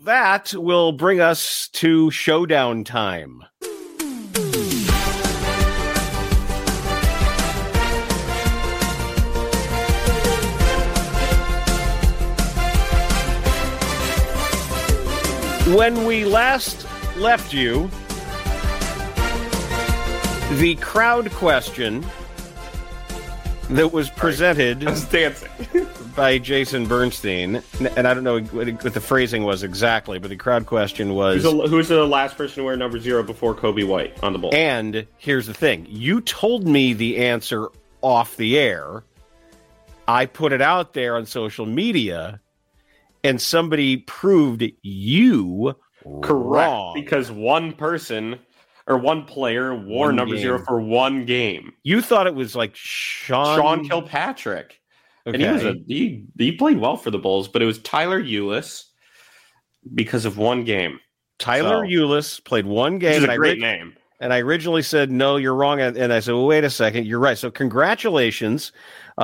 that will bring us to showdown time. When we last left you, the crowd question that was presented by Jason Bernstein, and I don't know what the phrasing was exactly, but the crowd question was... Who's the last person to wear number 0 before Kobe White on the Bulls? And here's the thing. You told me the answer off the air. I put it out there on social media, and somebody proved you correct wrong. Because one person... or one player wore number 0 for one game. You thought it was like Sean Kilpatrick. Okay. And he played well for the Bulls, but it was Tyler Ulis because of one game. Tyler Ulis played one game. Which is a great name. And I originally said, no, you're wrong. And I said, well, wait a second. You're right. So congratulations.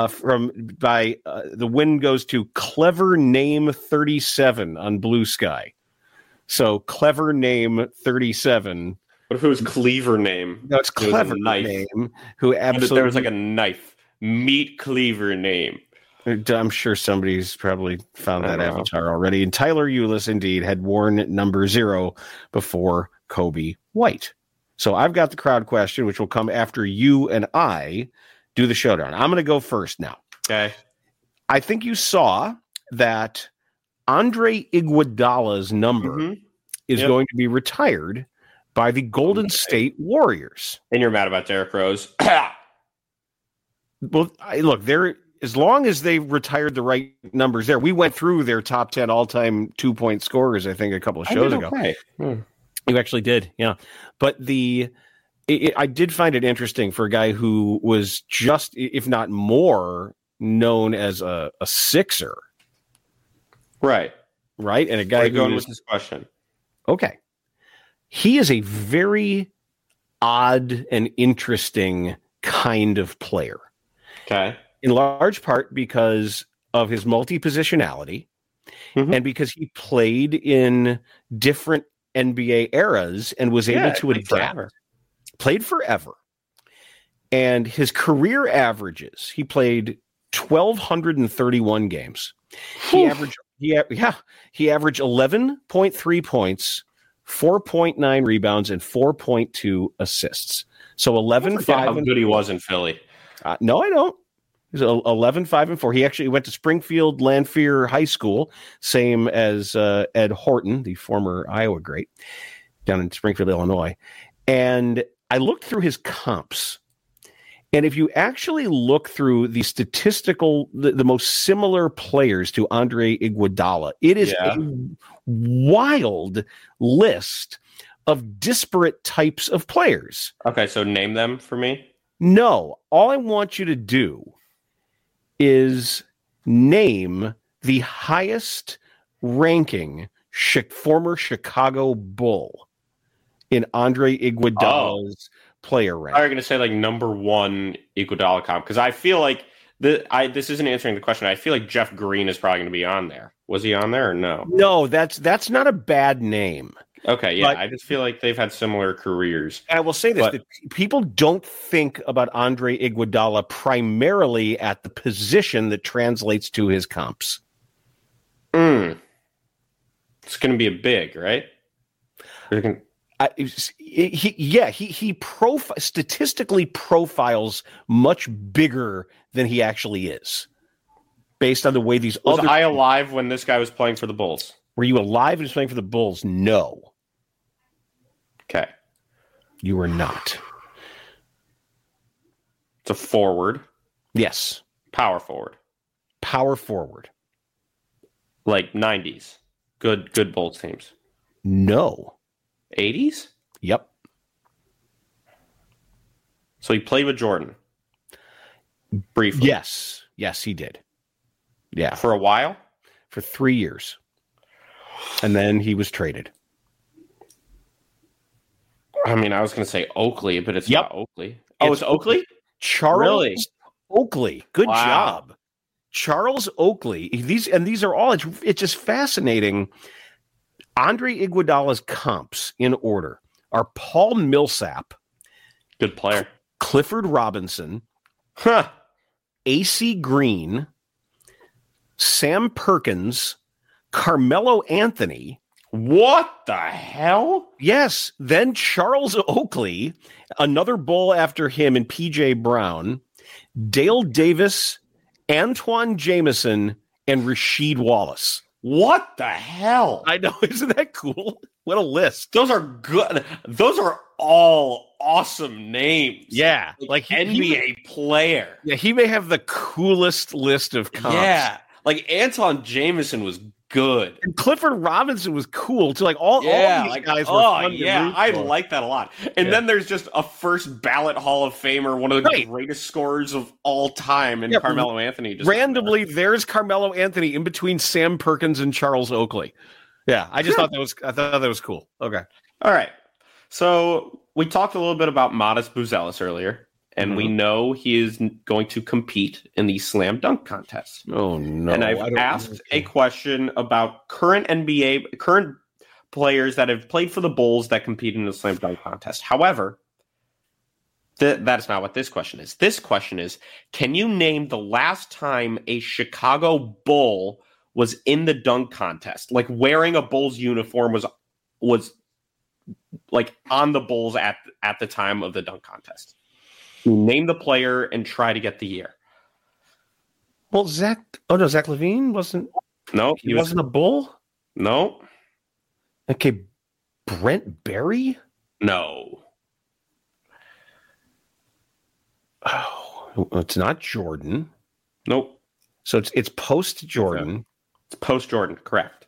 The win goes to Clever Name 37 on Blue Sky. So Clever Name 37. What if it was Cleaver Name? No, it's Clever Name. Who absolutely there was like a knife. Meat Cleaver Name. I'm sure somebody's probably found that avatar already. And Tyler Ulis indeed had worn number 0 before Kobe White. So I've got the crowd question, which will come after you and I do the showdown. I'm going to go first now. Okay. I think you saw that Andre Iguodala's number is going to be retired by the Golden State Warriors. And you're mad about Derrick Rose. Well, look, as long as they retired the right numbers there, we went through their top 10 all-time 2-point scorers, I think, a couple of shows ago. Okay. You actually did, yeah. But I did find it interesting for a guy who was just, if not more, known as a Sixer. Right. Right? And a guy going with this question. Okay. He is a very odd and interesting kind of player. Okay. In large part because of his multi-positionality and because he played in different NBA eras and was able to adapt. Played forever. And his career averages, he played 1,231 games. He averaged 11.3 points, 4.9 rebounds, and 4.2 assists. So 11-5. How good he was in Philly. No, I don't. He's 11-5-4. He actually went to Springfield Lanphier High School, same as Ed Horton, the former Iowa great, down in Springfield, Illinois. And I looked through his comps. And if you actually look through the the most similar players to Andre Iguodala, it is a wild list of disparate types of players. Okay, so name them for me. No, all I want you to do is name the highest ranking former Chicago Bull in Andre Iguodala's player rank. Are you going to say like number 1 Iguodala comp? Because I feel like this isn't answering the question. I feel like Jeff Green is probably going to be on there. Was he on there or no? No, that's not a bad name. Okay, yeah, I just feel like they've had similar careers. And I will say this, that people don't think about Andre Iguodala primarily at the position that translates to his comps. It's going to be a big, right? He statistically profiles much bigger than he actually is, based on the way these Was I alive when this guy was playing for the Bulls? Were you alive and he was playing for the Bulls? No. Okay. You were not. It's a forward. Yes. Power forward. Power forward. Like 90s. Good Bulls teams. No. 80s? Yep. So he played with Jordan. Briefly. Yes. Yes, he did. Yeah. For a while? For 3 years. And then he was traded. I mean, I was going to say Oakley, but it's not Oakley. Oh, it's Oakley? Charles Oakley. Good job. Charles Oakley. These are all, it's just fascinating. Andre Iguodala's comps in order are Paul Millsap, Good player. Clifford Robinson, Huh. AC Green, Sam Perkins, Carmelo Anthony. What the hell? Yes, then Charles Oakley, another bull after him, and PJ Brown, Dale Davis, Antoine Jameson, and Rasheed Wallace. What the hell? I know, isn't that cool? What a list. Those are good. Those are all awesome names. Yeah, like NBA player. Yeah, he may have the coolest list of comps. Yeah, like Anton Jameson was good. And Clifford Robinson was cool too. Like all these guys were fun to root I for. like that a lot. And then there's just a first ballot Hall of Famer, one of the greatest scorers of all time, and Carmelo Anthony. Just randomly, there's Carmelo Anthony in between Sam Perkins and Charles Oakley. Yeah, I just thought that was cool. Okay, all right. So we talked a little bit about Modest Buzelis earlier. And we know he is going to compete in the slam dunk contest. Oh, no. And I've asked a question about current players that have played for the Bulls that compete in the slam dunk contest. However, that is not what this question is. This question is, can you name the last time a Chicago Bull was in the dunk contest? Like wearing a Bulls uniform was like on the Bulls at the time of the dunk contest. Name the player and try to get the year. Well, Zach LaVine wasn't. No, he wasn't a Bull. No. Okay, Brent Berry. No. Oh, it's not Jordan. Nope. So it's post Jordan. It's post Jordan, correct.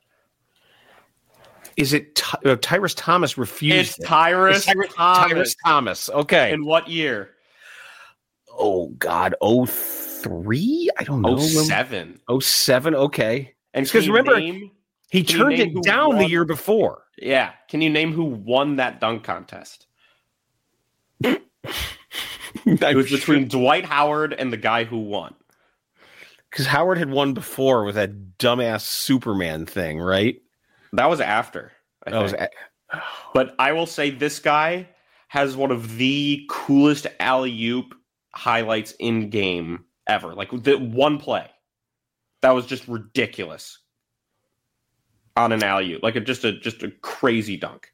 Is it Tyrese Thomas refused? It's Tyrese Thomas. Okay. In what year? Oh, God. 03? I don't know. 07. 07, okay. And because remember, he turned it down the year before. Yeah. Can you name who won that dunk contest? It was between Dwight Howard and the guy who won. Because Howard had won before with that dumbass Superman thing, right? That was after. But I will say this guy has one of the coolest alley-oop highlights in game ever. Like the one play that was just ridiculous on an alley-oop, like just a crazy dunk.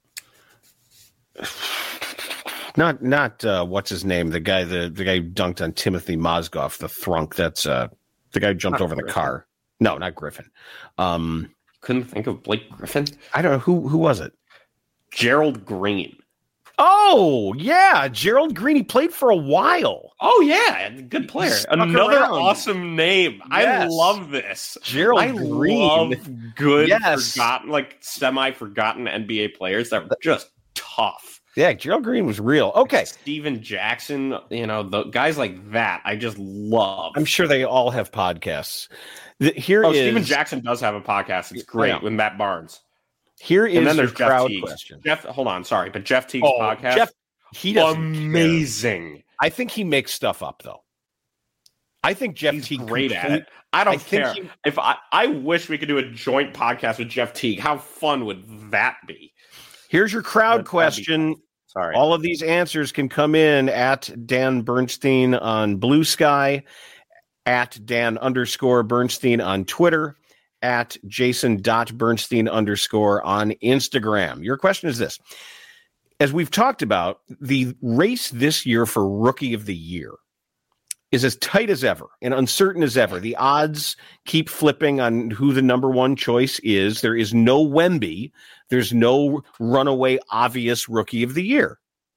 Not what's his name? The guy who dunked on Timothy Mozgov, the thrunk. That's the guy who jumped over the car. No, not Griffin. Couldn't think of Blake Griffin. I don't know who was it. Gerald Green. Oh, yeah. Gerald Green. He played for a while. Oh, yeah. Good player. Another awesome name. Yes. I love this. Gerald Green. I love good, forgotten, like semi-forgotten NBA players that were just tough. Yeah, Gerald Green was real. Okay. Like Steven Jackson, the guys like that, I just love. I'm sure they all have podcasts. Steven Jackson does have a podcast. It's great with Matt Barnes. Here is and then there's crowd Jeff question. Hold on, sorry, but Jeff Teague's podcast, he doesn't amazing. Care. I think he makes stuff up though. I think Jeff Teague great at it. I don't care. If I wish we could do a joint podcast with Jeff Teague. How fun would that be? Here's your crowd question. Sorry. All of these answers can come in at Dan Bernstein on Blue Sky, at Dan_Bernstein on Twitter, at Jason.Bernstein_ on Instagram. Your question is this. As we've talked about, the race this year for Rookie of the Year is as tight as ever and uncertain as ever. The odds keep flipping on who the number one choice is. There is no Wemby. There's no runaway obvious Rookie of the Year.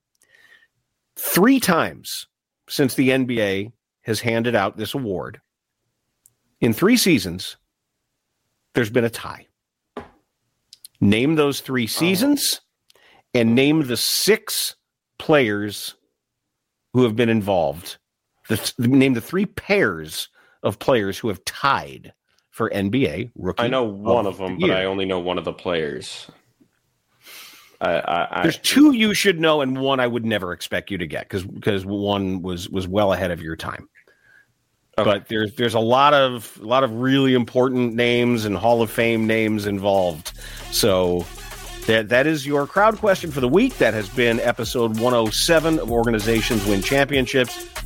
3 times since the NBA has handed out this award, in 3 seasons, there's been a tie. Name those 3 seasons and name the 6 players who have been involved. Name the 3 pairs of players who have tied for NBA Rookie. I know one of them, but I only know one of the players. There's 2 you should know, and 1 I would never expect you to get because one was well ahead of your time. Okay. But there's a lot of really important names and Hall of Fame names involved. So that is your crowd question for the week. That has been episode 107 of Organizations Win Championships.